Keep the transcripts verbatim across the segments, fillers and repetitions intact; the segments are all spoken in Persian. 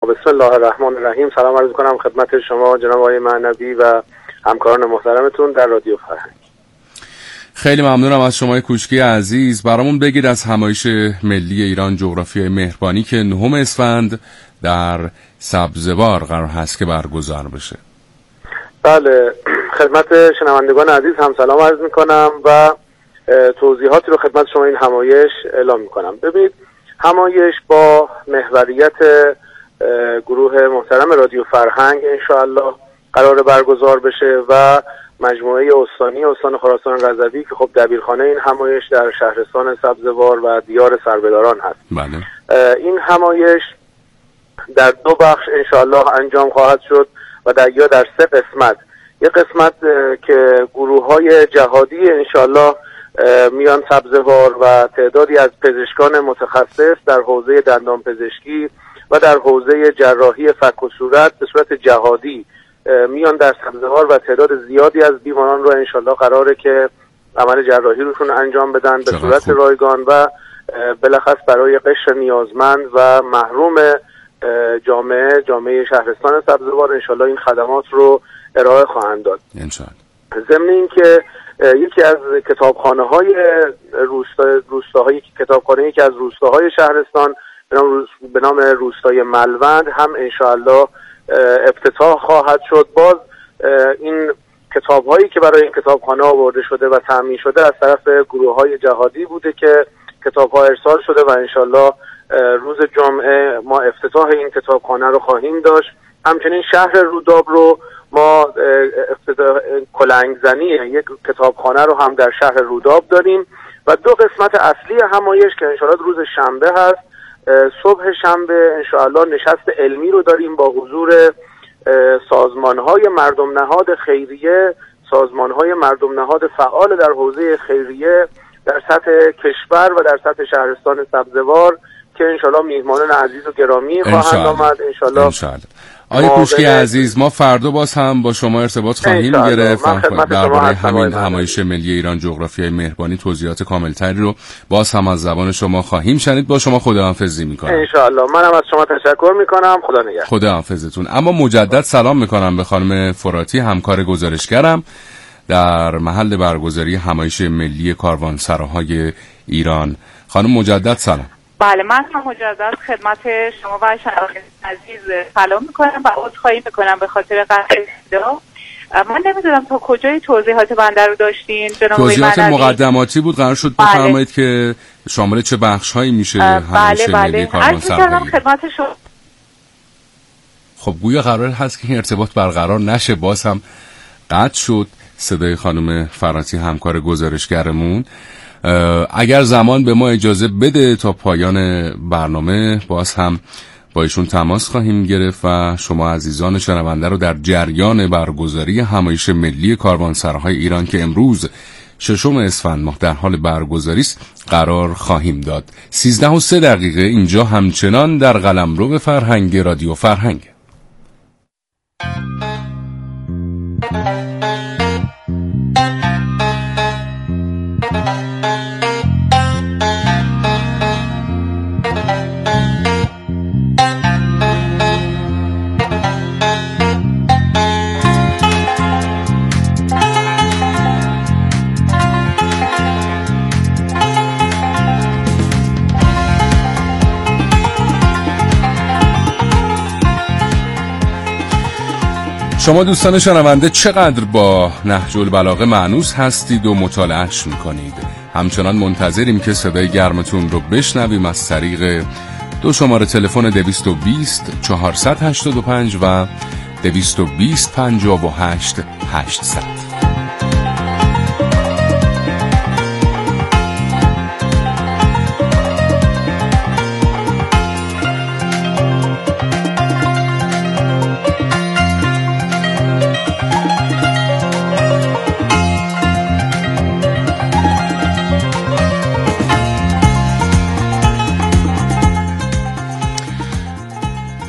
بسم الله الرحمن الرحیم. سلام عرض کنم خدمت شما جناب آقای معنوی و همکاران محترمتون در رادیو فرهنگ. خیلی ممنونم از شما کوچکی عزیز. برامون بگید از همایش ملی ایران جغرافیای مهربانی که نهم اسفند در سبزوار قرار هست که برگزار بشه. بله، خدمت شنوندگان عزیز هم سلام عرض میکنم و توضیحاتی رو خدمت شما این همایش اعلام میکنم. ببینید، همایش با محوریت گروه محترم رادیو فرهنگ انشاءالله قرار برگزار بشه و مجموعه استانی استان خراسان رضوی که خب دبیرخانه این همایش در شهرستان سبزوار و دیار سربداران هست. بله. این همایش در دو بخش انشاءالله انجام خواهد شد و در یا در سه قسمت. یک قسمت که گروه های جهادی انشاءالله میان سبزوار و تعدادی از پزشکان متخصص در حوزه دندان پزشکی و در حوزه جراحی فک و صورت به صورت جهادی میان در سبزوار و تعداد زیادی از بیماران رو انشالله قراره که عمل جراحی روشون انجام بدن به صورت رایگان و بلخص برای قشر نیازمند و محروم جامعه جامعه شهرستان سبزوار انشالله این خدمات رو ارائه خواهند داد. انشالله. ضمن این که یکی از کتابخانه های روستا روستاهای کتابخانه یکی از روستاهای شهرستان به نام روستای ملوند هم انشالله افتتاح خواهد شد. باز این کتاب هایی که برای این کتابخانه آورده شده و تامین شده از طرف گروه های جهادی بوده که کتاب ها ارسال شده و انشالله روز جمعه ما افتتاح این کتابخانه رو خواهیم داشت. همچنین شهر روداب رو ما افتتاح کلنگزنی یک کتابخانه رو هم در شهر روداب داریم و دو قسمت اصلی همایش که انشالله روز شنبه هست. صبح شنبه انشاءالله نشست علمی رو داریم با حضور سازمان‌های مردم نهاد خیریه، سازمان‌های مردم نهاد فعال در حوزه خیریه در سطح کشور و در سطح شهرستان سبزوار که انشاءالله میهمانان عزیز و گرامی خواهند آمد. انشاءالله انشاءالله. آقای کوچکی عزیز، ما فردا باز هم با شما ارتباط خواهیم گرفت درباره همین همایش ملی ایران جغرافیای مهربانی توضیحات کاملتری رو باز هم از زبان شما خواهیم شنید. با شما خداحافظی میکنم. انشاءالله. منم از شما تشکر میکنم. خدا نگهدار. خداحافظتون. اما مجدد سلام میکنم به خانم فراتی، همکار گزارشگرم در محل برگزاری همایش ملی کاروانسراهای ایران. خانم مجدد سلام. بله، من هم مجدد خدمت شما و شنوندگان عزیز سلام میکنم و عذرخواهی میکنم به خاطر قطع صدا. من نمیدونم تا کجای توضیحات بنده رو داشتین جناب توضیحات مقدماتی بود، قرار شد بفرمایید که شامل چه بخش هایی میشه همایش ملی کاروانسراهای خدمت شما. خب گویا قرار هست که این ارتباط برقرار نشه، باز هم قطع شد صدای خانم فراتی همکار گزارشگرمون. اگر زمان به ما اجازه بده تا پایان برنامه باز هم با ایشون تماس خواهیم گرفت و شما عزیزان شنونده رو در جریان برگزاری همایش ملی کاروانسراهای ایران که امروز ششم اسفند ماه در حال برگزاری است قرار خواهیم داد. سیزده و سه دقیقه اینجا همچنان در قلمرو فرهنگ رادیو فرهنگ. شما دوستان شنونده چقدر با نهج البلاغه مانوس هستید و مطالعهش میکنید. همچنان منتظریم که صدای گرمتون رو بشنویم از طریق دو شماره تلفن دویست و بیست چهارصد و هشتاد و پنج و دویست و بیست پنجاه و هشت هشتصد.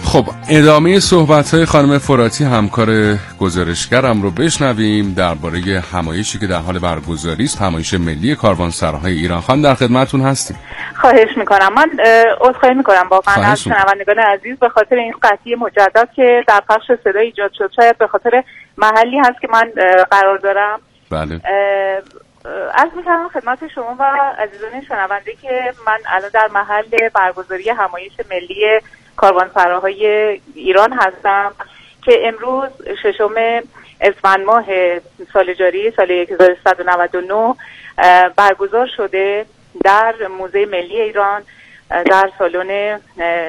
خب ادامه صحبت‌های خانم فراتی همکار گزارشگرم رو بشنویم درباره همایشی که در حال برگزاری است، همایش ملی کاروانسراهای ایران. خان در خدمتتون هستیم. خواهش میکنم. من عذرخواهی میکنم واقعا از شنوندگان عزیز به خاطر این قطعی مجدد که در پخش صدای ایجاد شد. شاید به خاطر محلی هست که من قرار دارم. بله. عرض می‌کنم خدمت شما و عزیزان شنونده که من الان در محل برگزاری همایش ملی کاروانسراهای ایران هستم که امروز ششم اسفند ماه سال جاری سال هزار و سیصد و نود و نه برگزار شده در موزه ملی ایران در سالن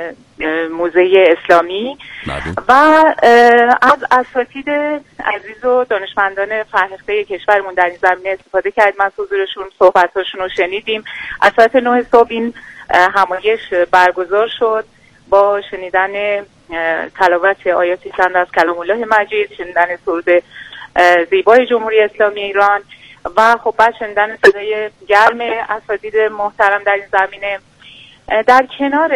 موزه اسلامی و از اساتید عزیز و دانشمندان فرهیخته کشورمون در این زمینه استفاده کردیم، از حضورشون صحبتاشون رو شنیدیم. از ساعت نه صبح این همایش برگزار شد با شنیدن تلاوت آیاتی چند از کلام الله مجید، شنیدن سرود زیبای جمهوری اسلامی ایران و خب بعد شنیدن صدای گرم اساتید محترم در این زمینه. در کنار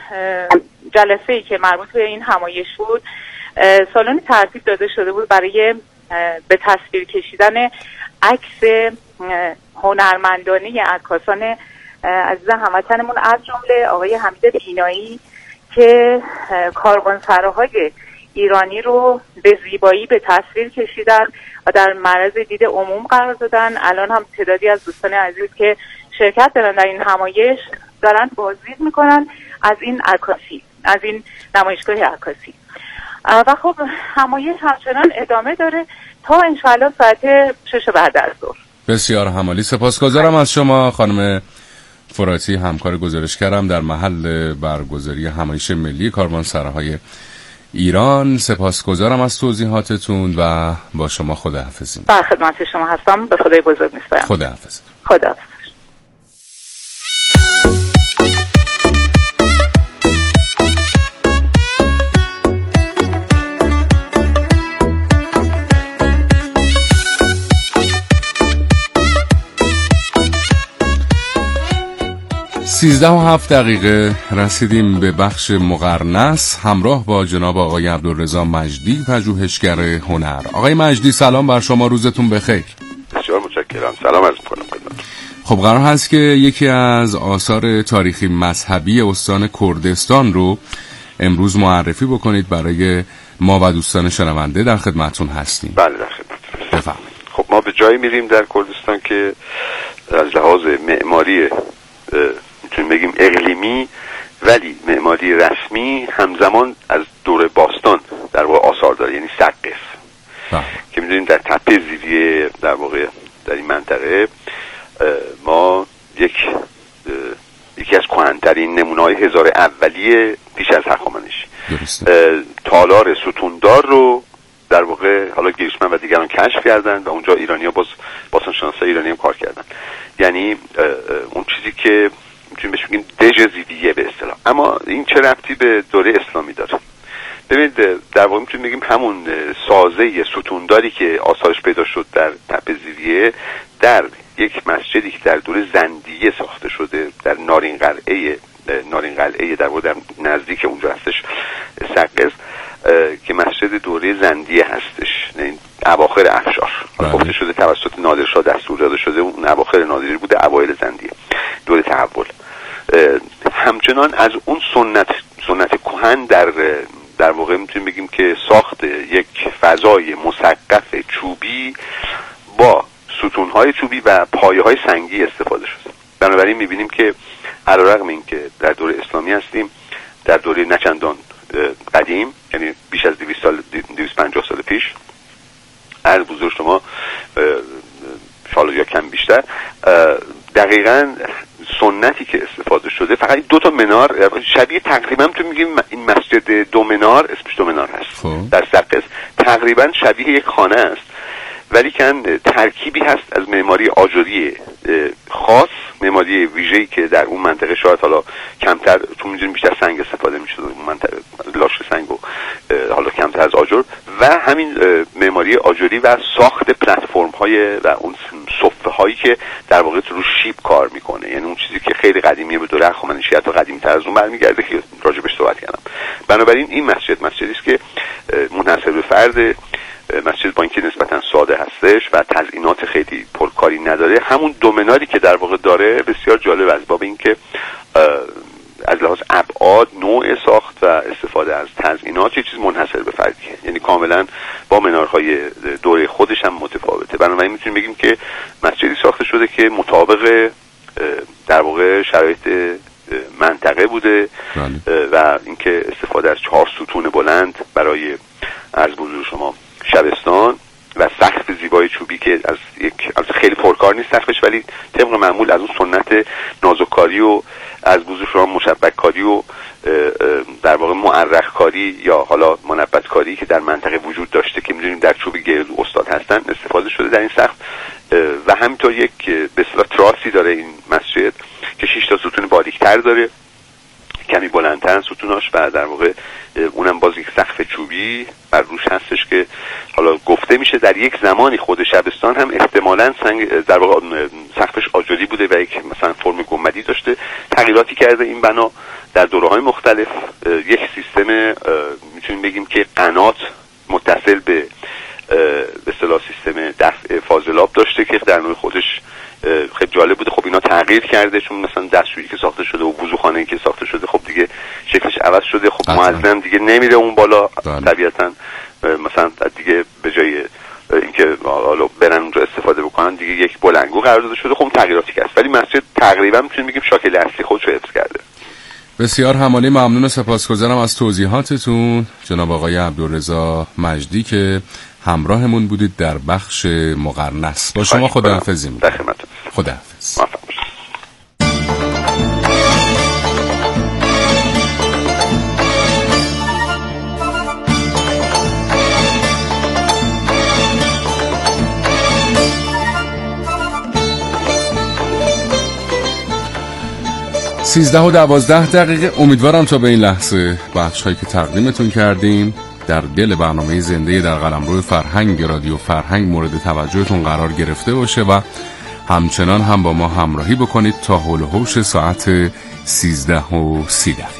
جلسه‌ای که مربوط به این همایش بود، سالن ترتیب داده شده بود برای به تصویر کشیدن عکس هنرمندانه عکاسان عزیز هموطنمون از جمله آقای حمید بینایی که کاروانسراهای ایرانی رو به زیبایی به تصویر کشیدن و در معرض دید عموم قرار دادن. الان هم تعدادی از دوستان عزیز که شرکت دارن در این همایش دارن بازدید میکنن از این عکاسی، از این نمایشگاه عکاسی. و خب همایش همچنان ادامه داره تا انشاءالله ساعت شش بعد از ظهر. بسیار همالی. سپاسگزارم از شما خانم فراتی همکار گزارشگرم در محل برگزاری همایش ملی کاروانسراهای ایران. سپاسگزارم از توضیحاتتون و با شما خداحافظی. در خدمت شما هستم. به خدای بزرگ میسپارم. خداحافظ. خداحافظ. سیزده و هفت دقیقه رسیدیم به بخش مقرنس همراه با جناب آقای عبدالرضا مجدی، پژوهشگر هنر. آقای مجدی سلام بر شما، روزتون بخیر. بسیار متشکرم. سلام عرض می‌کنم خدمت. خب قرار هست که یکی از آثار تاریخی مذهبی استان کردستان رو امروز معرفی بکنید برای ما و دوستان شنونده. در خدمتتون هستیم. بله در خدمتتون. بفرمایید. خب ما به جایی میریم در کردستان که از لحاظ معماری میتونیم بگیم اقلیمی ولی معماری رسمی همزمان از دوره باستان در واقع آثار داره، یعنی سقف که میدونیم در تپه زیریه در واقع در این منطقه ما یک یکی از کهن‌ترین نمونه‌های هزار اولیه پیش از هخامنشی تالار ستوندار رو در واقع حالا گیشمن و دیگران کشف کردن و اونجا ایرانی‌ها باز باستانشناسای ایرانی هم کار کردن، یعنی اون چیزی که میتونیم بهش بگیم دژ زیویه به اصطلاح. اما این چه ربطی به دوره اسلامی داره؟ ببینید در واقع میتونیم بگیم همون سازه ستونداری که آثارش پیدا شد در تپه زیویه در یک مسجدی که در دوره زندیه ساخته شده در نارین قلعه نارین قلعه در واقع در نزدیک اونجا هستش سقز که مسجد دوره زندیه هستش، این اواخر افشار گفته شده توسط نادرشاه دستور داده شده، اون اواخر نادری بوده اوایل زندیه دوره تحول. همچنان از اون سنت سنت کهن در در واقع میتونیم بگیم که ساخت یک فضای مسقف چوبی با ستونهای چوبی و پایه‌های سنگی استفاده شده. بنابراین میبینیم که علیرغم اینکه در دوره اسلامی هستیم، در دوره نچندان قدیم یعنی بیش از دویست سال دویست و پنجاه سال پیش از بزرگ شما شالا یا کم بیشتر دقیقاً سنتی که استفاده شده فقط دو تا منار شبیه تقریبا تو میگیم این مسجد دو منار اسمش دو منار هست خب. در سقز تقریبا شبیه یک خانه است ولی کن ترکیبی هست از معماری آجری خاص، معماری ویژه‌ای که در اون منطقه شاید حالا کمتر چون می‌دونیم بیشتر سنگ استفاده می‌شده اون منطقه لاش سنگ و حالا کمتر از آجر و همین معماری آجری و ساخت پلتفرم‌های و اون صفحه‌هایی که در واقع رو شیب کار می‌کنه، یعنی اون چیزی که خیلی قدیمیه به دوره هخامنشی حتی قدیمی‌تر از اون برمیگرده که راجبش صحبت کردم. بنابراین این مسجد مسجدی است که منحصر به فرد، مسجد با اینکه نسبتا ساده هستش و تزیینات خیلی پرکاری نداره، همون دومناری که در واقع داره بسیار جالب از باب اینکه از لحاظ ابعاد، نوع ساخت و استفاده از تزیینات یه چیز منحصر به فردیه، یعنی کاملا با منارهای دوره خودش هم متفاوته. بنابراین میتونیم بگیم که مسجدی ساخته شده که مطابق در واقع شرایط منطقه بوده و اینکه استفاده از چهار ستون بلند برای عرض به حضور شما شبستان و سقف زیبای چوبی که از یک از خیلی پرکار نیست سقفش، ولی طبق معمول از اون سنت نازکاری و از بوزو شما مشبک کاری و در واقع معرق کاری یا حالا منبت کاری که در منطقه وجود داشته که می‌دونیم در چوب گردو استاد هستن استفاده شده در این سقف. و همینطور یک به اصطلاح تراسی داره این مسجد که شش تا ستون باریک‌تر داره، کمی بلندتر ستوناش، و در واقع اونم باز یک سقف چوبی بر روش هستش که حالا گفته میشه در یک زمانی خود شبستان هم احتمالاً سنگ در واقع سقفش آجری بوده و یک مثلا فرم گنبدی داشته. تغییراتی کرده این بنا در دوره‌های مختلف. یک سیستم میتونیم بگیم که قنات متصل به به اصطلاح سیستم دفع فاضلاب داشته که در نوع خودش خیلی جالب بوده. خب اینا تغییر کرده چون مثلا دستشویی که ساخته شده و وضوخانه‌ای که ساخته شده خب دیگه شکلش عوض شده. خب معظم دیگه نمیره اون بالا طبیعتاً، مثلا دیگه به جای اینکه حالا برن اونجا استفاده بکنن دیگه یک بلندگو قرار داده شده. خب تغییراتی که هست ولی مسجد تقریبا میتونیم بگیم شاکل اصلی خودش رو حفظ کرده. بسیار همالی ممنون و سپاسگزارم از توضیحاتتون جناب آقای عبدالرضا مجدی که همراهمون بودید در بخش مقرنس. با شما خداحافظی می‌کنم. خداحافظ. سیزده و دوازده دقیقه. امیدوارم تا به این لحظه بخش هایی که تقدیمتون کردیم در دل برنامه زنده در قلمرو فرهنگ رادیو فرهنگ مورد توجهتون قرار گرفته باشه و همچنان هم با ما همراهی بکنید تا حول و حوش ساعت سیزده و سی دقیقه.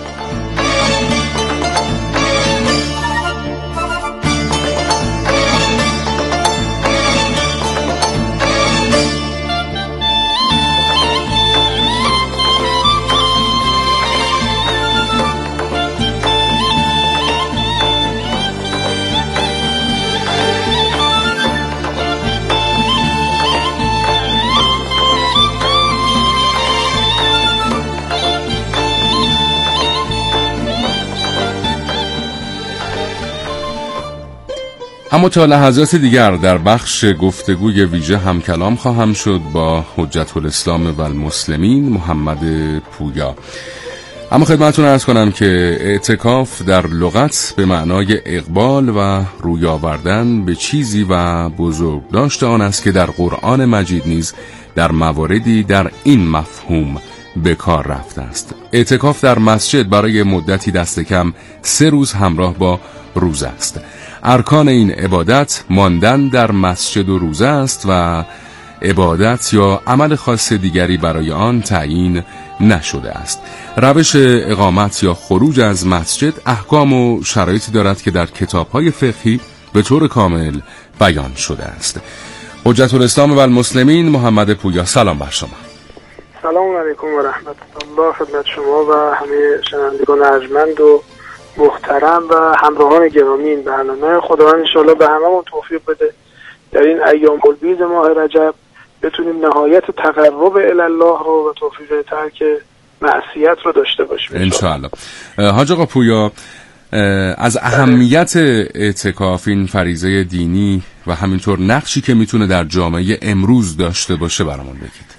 اما تا لحظات دیگر در بخش گفتگوی ویژه هم کلام خواهم شد با حجت الاسلام و المسلمین محمد پویا. اما خدمتتون عرض کنم که اعتکاف در لغت به معنای اقبال و روی آوردن به چیزی و بزرگ داشته آن است که در قرآن مجید نیز در مواردی در این مفهوم به کار رفته است. اعتکاف در مسجد برای مدتی دست کم سه روز همراه با روزه است. ارکان این عبادت ماندن در مسجد و روزه است و عبادت یا عمل خاص دیگری برای آن تعیین نشده است. روش اقامت یا خروج از مسجد احکام و شرایطی دارد که در کتاب‌های فقهی به طور کامل بیان شده است. حجت الاسلام و المسلمین محمد پویا، سلام بر شما. سلام علیکم و رحمت الله خدمت شما و همه شنوندگان ارجمند و محترم و همراهان گرامی این برنامه. خداوند انشاءالله به هممون توفیق بده در این ایام البیض ماه رجب بتونیم نهایت تقرب الی الله رو و توفیق ترک معصیت رو داشته باشیم انشاءالله. حاج آقا پویا، از اهمیت اعتکاف، این فریضه دینی و همینطور نقشی که میتونه در جامعه امروز داشته باشه برامون بگید.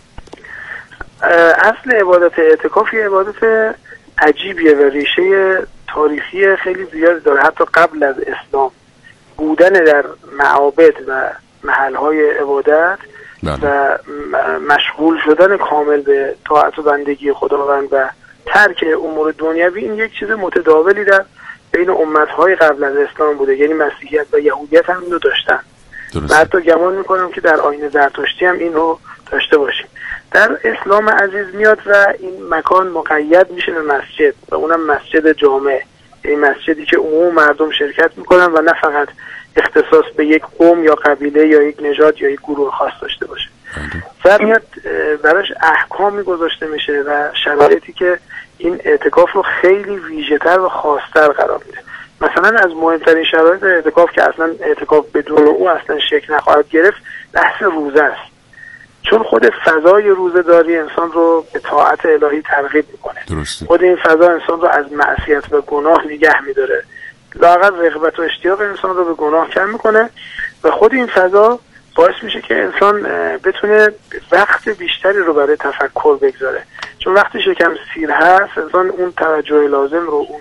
اصل عبادت اعتکاف یه عبادت عجیبیه و ریشه تاریخی خیلی زیاد داره. حتی قبل از اسلام بودن در معابد و محلهای عبادت بله. و مشغول شدن کامل به طاعت و بندگی خداوند و ترک امور دنیوی این یک چیز متداولی در بین امتهای قبل از اسلام بوده. یعنی مسیحیت و یهودیت هم اینو داشتن و حتی گمان میکنم که در آیین زرتشتی هم اینو داشته باشیم. در اسلام عزیز میاد و این مکان مقید میشه به مسجد و اونم مسجد جامع این مسجدی که عموم مردم شرکت میکنن و نه فقط اختصاص به یک قوم یا قبیله یا یک نژاد یا یک گروه خاص داشته باشه. در میاد براش احکامی گذاشته میشه و شرایطی که این اعتکاف رو خیلی ویژه‌تر و خاص‌تر قرار میده. مثلا از مهمترین شرایط اعتکاف که اصلا اعتکاف بدون او اصلا شکل نخواهد گرفت بحث روزه است، چون خود فضای روزه‌داری انسان رو به طاعت الهی ترغیب میکنه. درسته. خود این فضا انسان رو از معصیت و گناه نگه میداره، لااقل رغبت و اشتیاق انسان رو به گناه کم میکنه و خود این فضا باعث میشه که انسان بتونه وقت بیشتری رو برای تفکر بگذاره، چون وقتی شکم سیر هست انسان اون توجه لازم رو، اون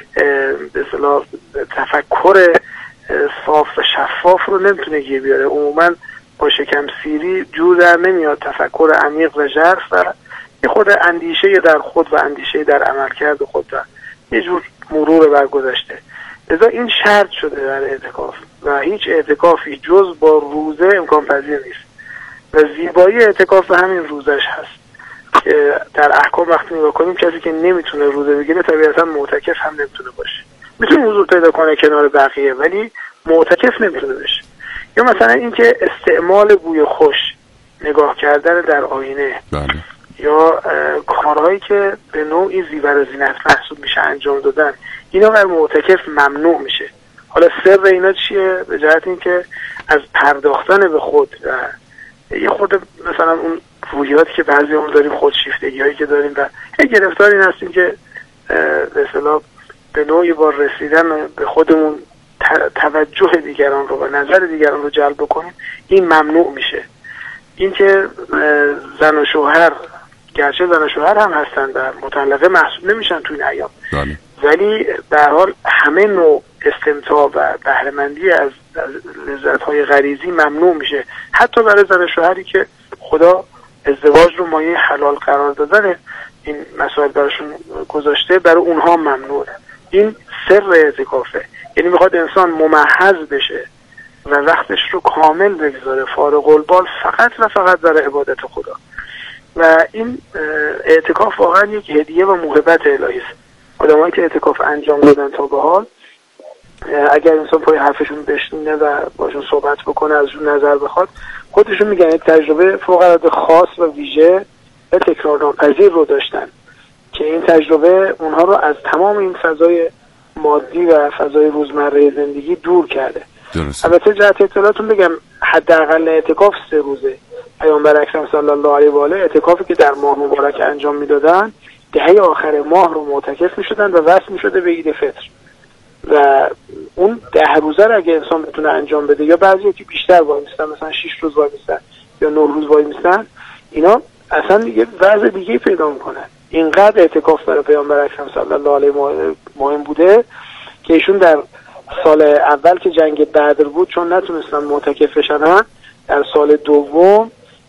به اصطلاح تفکر صاف و شفاف رو نمیتونه گیر بیاره. عموما با شکم سیری جور در نمیاد تفکر عمیق و ژرف و یه خود اندیشه در خود و اندیشه در عملکرد خود و یه جور مرور بر گذشته. لذا این شرط شده در اعتکاف و هیچ اعتکافی جز با روزه امکان پذیر نیست و زیبایی اعتکاف به همین روزش هست که در احکام وقتی نگاه کنیم کسی که نمیتونه روزه بگیره طبیعتا معتکف هم نمیتونه باشه. میتونه حضور پیدا کنه کنار بقیه ولی معتکف نمیتونه بشه. یا مثلا اینکه استعمال بوی خوش، نگاه کردن در آینه، بله. یا کارهایی که به نوعی زیور و زینت محسوب میشه انجام دادن، اینا بر معتکف ممنوع میشه. حالا سر اینا چیه؟ به جهت اینکه از پرداختن به خود و یه خود مثلا اون روحیاتی که بعضی هم داریم، خودشیفتگی هایی که داریم و یه گرفتار این هستیم که به اصطلاح به نوعی با رسیدن به خودمون توجه دیگران رو و نظر دیگران رو جلب بکنیم، این ممنوع میشه. این که زن و شوهر، گرچه زن و شوهر هم هستن و مطلقه محسوب نمیشن تو این ایام، ولی به هر حال همه نوع استمتاع و بهره‌مندی از لذت‌های غریزی ممنوع میشه، حتی برای زن و شوهری که خدا ازدواج رو مایه حلال قرار دادن این مسائل براشون گذاشته، برای اونها ممنوعه. این سر اعتکافه، یعنی میخواد انسان ممحض بشه و وقتش رو کامل بگذاره فارغ البال فقط و فقط برای عبادت خدا. و این اعتکاف واقعا یک هدیه و موهبت الهی است. آدمایی که اعتکاف انجام دادن تا به حال، اگر انسان پای حرفشون بشینه و باشون صحبت بکنه، ازشون نظر بخواد، خودشون میگن یک تجربه فوق العاده خاص و ویژه و تکرارناپذیر رو داشتن که این تجربه اونها رو از تمام این فضای مادی و فضای روزمره زندگی دور کرده. درست. البته جهت اطلاعاتون بگم حداقل اعتکاف سه روزه. پیامبر اکرم صلی الله علیه و آله اعتکافی که در ماه مبارک انجام میدادن، دهه آخر ماه رو معتکف میشدن و وصل میشده به عید فطر و اون ده روزه رو اگه انسان بتونه انجام بده، یا بعضی که بیشتر وای میستن، مثلا شش روز وای میستن یا نه روز وای میستن، اینا اصلا یه وضع دیگه پیدا میکنن. اینقدر اعتکاف برای پیامبر اکرم صلی الله علیه و آله مهم بوده که ایشون در سال اول که جنگ بدر بود، چون نتونستن معتکف بشن، در سال دوم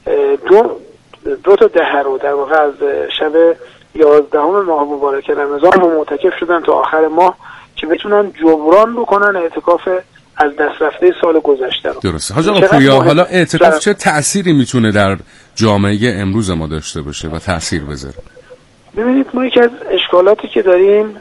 دو دو تا دهه رو در واقع از شب یازدهم ماه مبارک رمضان رو معتکف شدن تا آخر ماه که بتونن جبران بکنن اعتکاف از دست رفته سال گذشته رو. درسته. حاج آقا پویا، حالا اعتکاف چه تأثیری میتونه در جامعه امروز ما داشته باشه و تأثیر بذاره؟ ببینید، ما یکی از اشکالاتی که داریم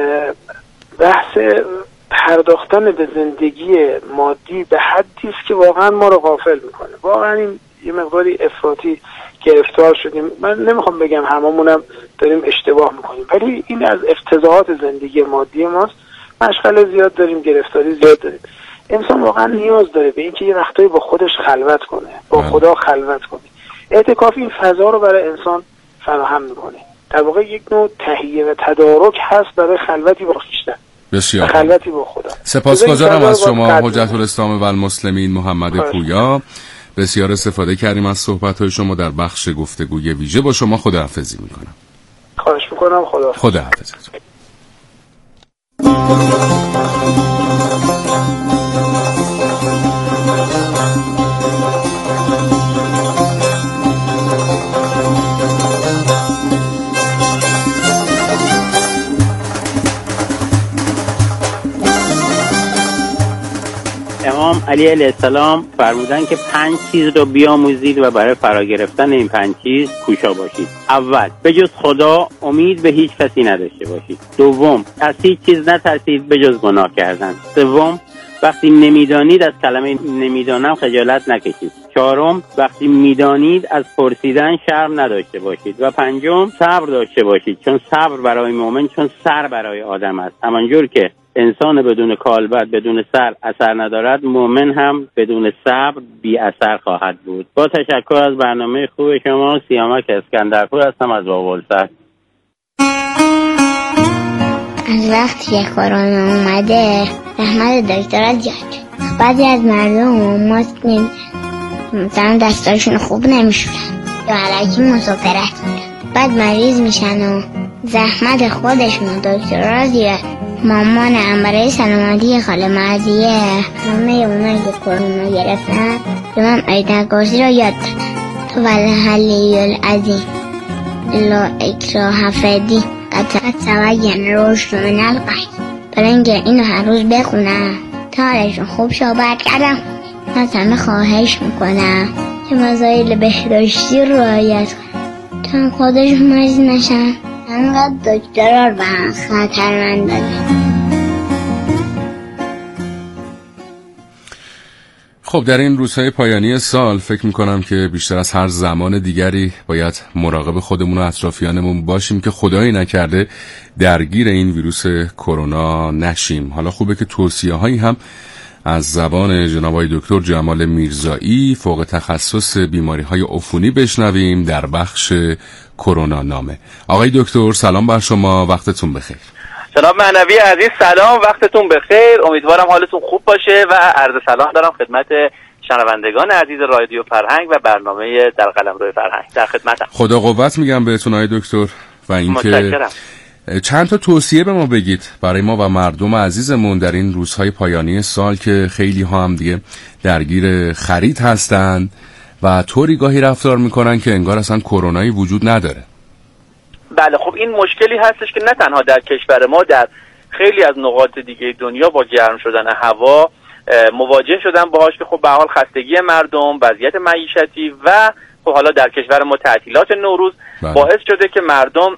بحث پرداختن به زندگی مادی به حدی است که واقعا ما رو غافل میکنه. واقعا این یه مقداری افراطی گرفتار شدیم. من نمیخوام بگم هممونم داریم اشتباه میکنیم، ولی این از افتضاحات زندگی مادی ماست. مشغله زیاد داریم، گرفتاری زیاد داریم. انسان واقعا نیاز داره به اینکه یه وقتایی با خودش خلوت کنه، با خدا خلوت کنه. اعتکاف این فضا رو برای انسان فراهم میکنه. در واقع یک نوع تهیه و تدارک هست برای خلوتی با خویشتن، بسیار خلوتی با خدا. سپاسگزارم از شما حجت الاسلام و المسلمین محمد پویا. بسیار استفاده کردیم از صحبت‌های شما در بخش گفتگوی ویژه. با شما خداحافظی میکنم. خواهش میکنم. خدا خداحافظ. امام امام علی علیه السلام فرمودن که پنج چیز رو بیاموزید و برای فرا گرفتن این پنج چیز کوشا باشید. اول، به جز خدا امید به هیچ کسی نداشته باشید. دوم، از هیچ چیز نترسید به جز گناه کردن. سوم، وقتی نمیدانید از کلمه نمیدانم خجالت نکشید. چهارم، وقتی میدانید از پرسیدن شرم نداشته باشید. و پنجم، صبر داشته باشید، چون صبر برای مؤمن چون سر برای آدم است. همانجور که انسان بدون کالبد بدون سر اثر ندارد، مؤمن هم بدون صبر بی اثر خواهد بود. با تشکر از برنامه خوب شما. سیامک اسکندرپور هستم از بابلسر. از وقتی که کرونا اومده رحمت دکترها زیاد شد. بعضی از مردم ماسک نمیزنن، مثلا دستاشون خوب نمیشورن یا علکی مسافرت میرن، بعد مریض میشن و زحمت خودشون و دکترها زیاد. مامانم برای سلامتی خاله مرضیه همه اونایی که کرونا گرفتن به من آیت کرسی رو یاد دادن. تو والحلی العظیم لا اکراه فی قد تبین الرشد من الغی. برای اینکه اینو هر روز بخونم تا حالشون خوب شو. برگردم از همه خواهش میکنم که مسائل بهداشتی رو رعایت کنم تا خودشون مریض نشن. انقدر دکترها رو به هم خطرمند دادن. خب در این روزهای پایانی سال فکر میکنم که بیشتر از هر زمان دیگری باید مراقب خودمون و اطرافیانمون باشیم که خدایی نکرده درگیر این ویروس کرونا نشیم. حالا خوبه که توصیه هایی هم از زبان جناب آقای دکتر جمال میرزایی فوق تخصص بیماری های عفونی بشنویم در بخش کرونا نامه. آقای دکتر سلام بر شما، وقتتون بخیر. جناب معنوی عزیز سلام، وقتتون بخیر. امیدوارم حالتون خوب باشه و عرض سلام دارم خدمت شنوندگان عزیز رادیو فرهنگ و برنامه در قلمرو فرهنگ. در خدمتم. خدا قوت میگم بهتون آقای دکتر. و اینکه چند تا توصیه به ما بگید برای ما و مردم عزیزمون در این روزهای پایانی سال که خیلی ها هم دیگه درگیر خرید هستن و طوری گاهی رفتار میکنن که انگار اصلا کرونایی وجود نداره. بله خب این مشکلی هستش که نه تنها در کشور ما، در خیلی از نقاط دیگه دنیا با گرم شدن هوا مواجه شدن باهاش که خب به حال خستگی مردم، وضعیت معیشتی و خب حالا در کشور ما تعطیلات نوروز بله. باعث شده که مردم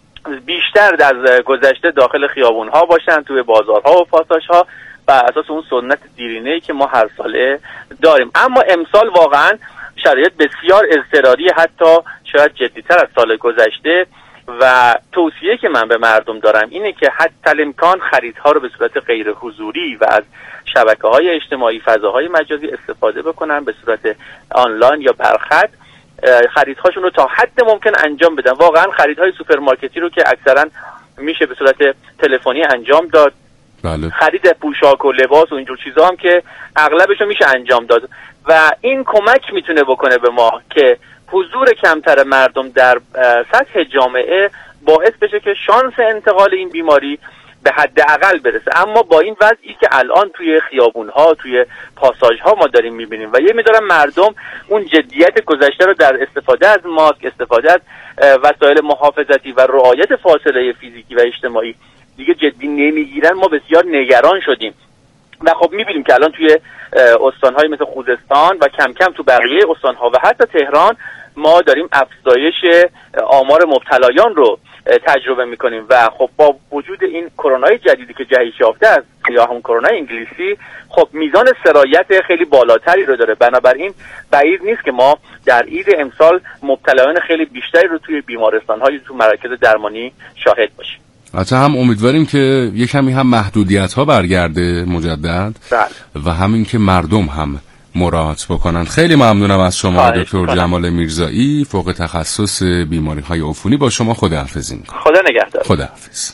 بیشتر از گذشته داخل خیابون‌ها باشن، توی بازارها و پاساژها بر اساس اون سنت دیرینه‌ای که ما هر ساله داریم. اما امسال واقعا شرایط بسیار اضطراری، حتی شاید جدی‌تر از سال گذشته و توصیه که من به مردم دارم اینه که حتی امکان خریدها رو به صورت غیر حضوری و از شبکه‌های اجتماعی، فضاهای مجازی استفاده بکنن، به صورت آنلاین یا برخط خریدهاشون رو تا حد ممکن انجام بدن. واقعا خریدهای سوپرمارکتی رو که اکثرا میشه به صورت تلفنی انجام داد، بله. خرید پوشاک و لباس و اینجور چیزا هم که اغلبش رو میشه انجام داد و این کمک میتونه بکنه به ما که حضور کمتر مردم در سطح جامعه باعث بشه که شانس انتقال این بیماری به حداقل برسه. اما با این وضعی که الان توی خیابون‌ها، توی پاساژها ما داریم می‌بینیم و یه می‌دارم مردم اون جدیت گذشته رو در استفاده از ماسک، استفاده از وسایل محافظتی و رعایت فاصله فیزیکی و اجتماعی دیگه جدی نمی‌گیرن، ما بسیار نگران شدیم و خب می‌بینیم که الان توی استان‌های مثل خوزستان و کم کم تو بقیه استان‌ها و حتی تهران ما داریم افزایش آمار مبتلایان رو تجربه میکنیم و خب با وجود این کرونای جدیدی که جهش یافته است یا همون کرونا انگلیسی، خب میزان سرایت خیلی بالاتری رو داره. بنابراین بعید نیست که ما در عید امسال مبتلایان خیلی بیشتری رو توی بیمارستان‌های تو مراکز درمانی شاهد باشیم. البته هم امیدواریم که یک کمی هم محدودیت‌ها برگرده مجدد بله. و همین که مردم هم مراعات بکنن. خیلی ممنونم از شما دکتر جمال میرزایی فوق تخصص بیماری‌های عفونی. با شما خداحافظی می‌کنم. خدا نگهدار. خداحافظ.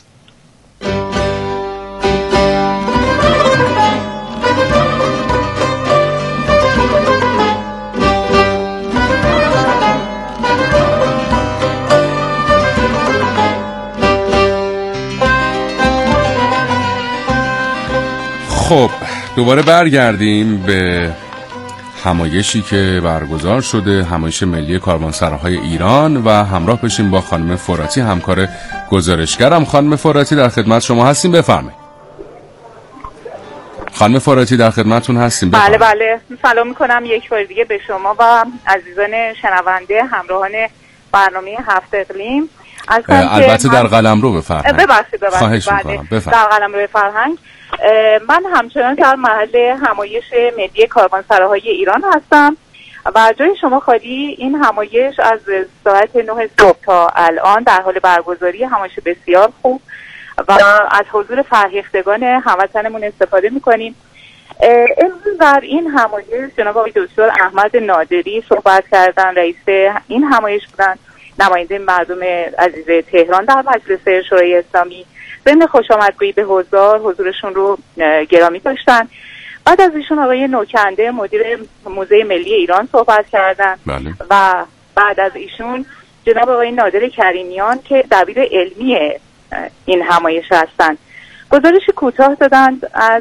خب دوباره برگردیم به همایشی که برگزار شده، همایش ملی کاروانسراهای ایران و همراه بشیم با خانم فراتی، همکار گزارشگرم. خانم فراتی در خدمت شما هستیم، بفرمایید. خانم فاراتی در خدمتتون هستیم. بله بله سلام میکنم یک بار دیگه به شما و عزیزان شنونده همراهان برنامه هفت اقلیم. البته در قلمرو به فرهنگ. ببخشید ببخشید. خواهش میکنم. در قلمرو فرهنگ. من همچنان در محل همایش ملی کاروانسراهای ایران هستم و جای شما خالی. این همایش از ساعت نه صبح تا الان در حال برگزاری، همایش بسیار خوب و از حضور فرهیختگان هموطنمون استفاده میکنیم. امروز در این همایش جناب آقای دکتر احمد نادری صحبت کردن، رئیس این همایش بودن، نماینده مردم عزیز تهران در مجلس شورای اسلامی. ضمن خوشامدگویی به حضار حضورشون رو گرامی داشتن. بعد از ایشون آقای نوکنده مدیر موزه ملی ایران صحبت کردن. بله. و بعد از ایشون جناب آقای نادر کریمیان که دبیر علمی این همایش هستند گزارش کوتاه دادند از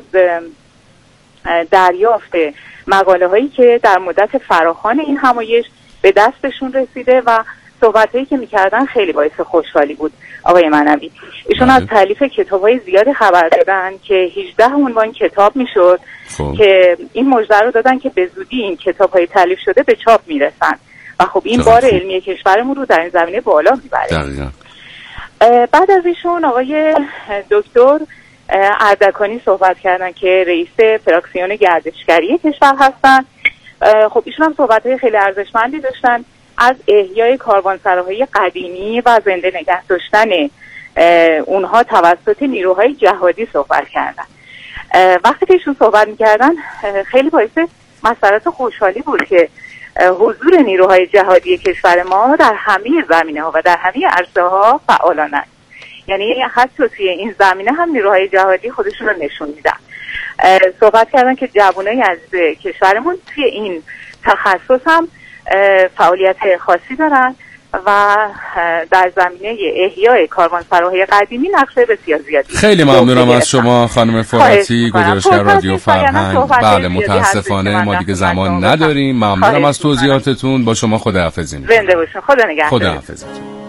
دریافت مقاله هایی که در مدت فراخوان این همایش به دستشون رسیده و صحبتایی که میکردن خیلی باعث خوشحالی بود. آقای منوی ایشون از تالیف کتاب‌های زیادی خبر دادن که هجده عنوان کتاب میشد که این مژده رو دادن که به زودی این کتاب‌های تالیف شده به چاپ میرسن و خب این بار علمی کشورمون رو در این زمینه بالا میبره. دقیقاً. بعد از ایشون آقای دکتر اردکانی صحبت کردن که رئیس فراکسیون گردشگری کشور هستن. خب ایشون هم صحبت‌های خیلی ارزشمندی داشتن از احیای کاروانسراهای قدیمی و زنده نگه داشتن اونها توسط نیروهای جهادی صحبت کردن. وقتی که ایشون صحبت می‌کردن خیلی باعث مسرت خوشحالی بود که حضور نیروهای جهادی کشور ما در همه زمینه‌ها و در همه عرصه‌ها فعالانند. یعنی حتی توی این زمینه هم نیروهای جهادی خودشون رو نشون میدن. صحبت کردن که جوانای از کشورمون توی این تخصص هم فعالیت خاصی دارن و در زمینه احیای کاروانسراهای قدیمی نقش بسیار زیادی. خیلی ممنونم از شما خانم فاراتی، گزارشگر رادیو فرهنگ. بله متاسفانه ما دیگه زمان نداریم. ممنونم از توضیحاتتون. با شما خداحافظی می‌کنم. زنده باشین. خدا نگهدار. خداحافظ.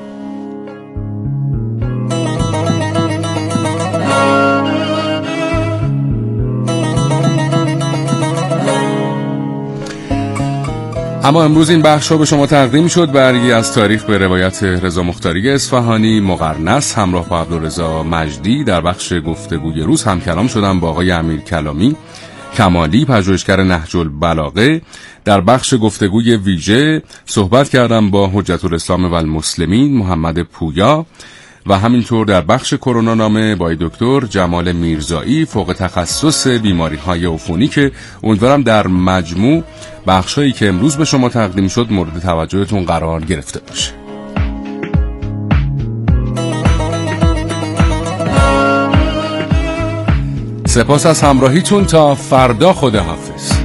اما امروز این بخش ها به شما تقدیم شد برگی از تاریخ به روایت رضا مختاری اصفهانی مقرنس همراه با عبدالرضا مجدی. در بخش گفتگوی روز هم کلام شدم با آقای امیر کلامی کمالی پژوهشگر نهج البلاغه. در بخش گفتگوی ویژه صحبت کردم با حجت الاسلام و المسلمین محمد پویا و همینطور در بخش کرونا نامه با دکتر جمال میرزایی فوق تخصص بیماری‌های عفونی که امیدوارم در مجموع بخشایی که امروز به شما تقدیم شد مورد توجهتون قرار گرفته باشه. سپاس از همراهیتون. تا فردا خداحافظ.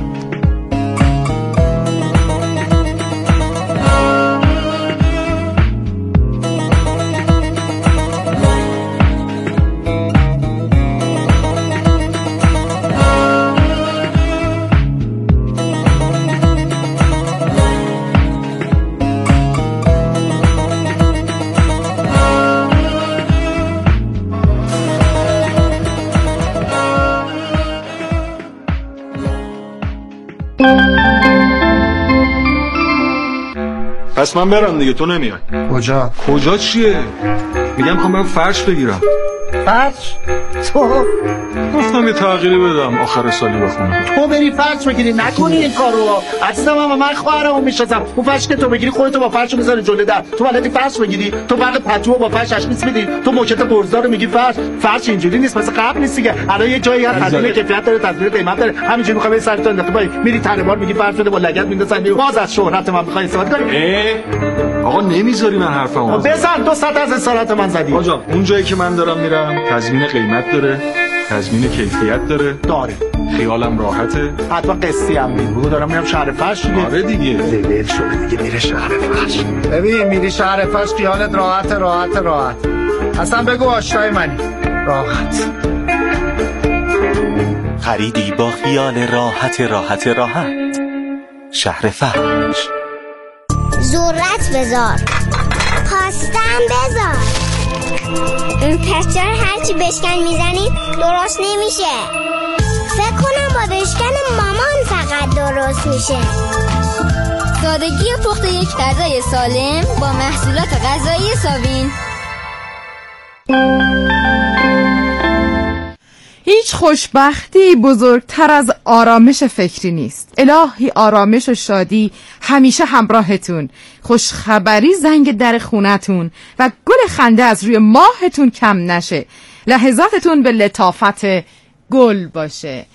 پس من برم دیگه، تو نمیای. کجا؟ کجا چیه؟ میگم میخوام برم فرش بگیرم. فرش؟ تو؟ گفتم یه تغییری بدم آخر سالی بخونم. تو بری فرش بگیری، نکنی این کارو. عزیزم من من خواهرمو میشناسم. اون فرش که تو بگیری خودت با فرش میذاری جلوی در. تو بلدی فرش بگیری؟ تو فرق پتو با فرش تشخیص میدی؟ تو موکت برزدار میگی فرش. فرش اینجوری نیست، مثل قبل نیست دیگه. الان یه جایی هست تضمین کیفیت داره، تضمین قیمت داره. همینجوری میخوام یه سرتون انداخته میری تنبار میگی فرش بده با لگد میندازن. باز از شهرت من میخوای استفاده کنی؟ آقا نمیذاری من حرفمو بزن. دو صد از اصالت من زدی. آقا اون جایی که من دارم میرم تضمین قیمت داره، تضمین کیفیت داره. داره. خیالم راحته. حتما قسطی هم میگو. دارم میرم شهر فرش دیگه. آره دیگه. لول شده دیگه میره شهر فرش. ببین میری شهر فرش خیالت راحت راحت راحت. اصلا بگو آشنای منی. راحت. خریدی با خیال راحت راحت راحت. شهر فرش. ذرت بذار، پاستم بذار. این پسر هرچی بشکن میزنی درست نمیشه. فکر کنم با بشکن مامان فقط درست میشه. سادگی پخت یک غذای سالم با محصولات غذایی ساوین. هیچ خوشبختی بزرگتر از آرامش فکری نیست. الهی آرامش و شادی همیشه همراهتون، خوشخبری زنگ در خونتون و گل خنده از روی ماهتون کم نشه. لحظاتتون به لطافت گل باشه.